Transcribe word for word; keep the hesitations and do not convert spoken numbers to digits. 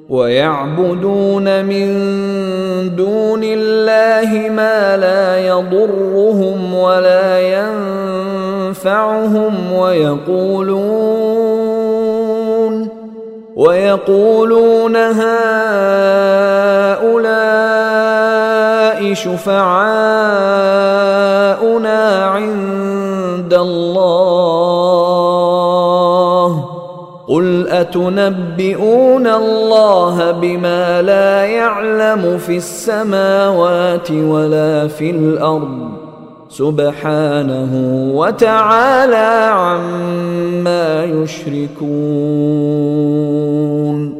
ويعبدون من دون الله ما لا يضرهم ولا ينفعهم ويقولون ويقولون هؤلاء شفعاؤنا عند الله قل أتنبئون الله بما لا يعلم في السماوات ولا في الأرض سبحانه وتعالى عما يشركون.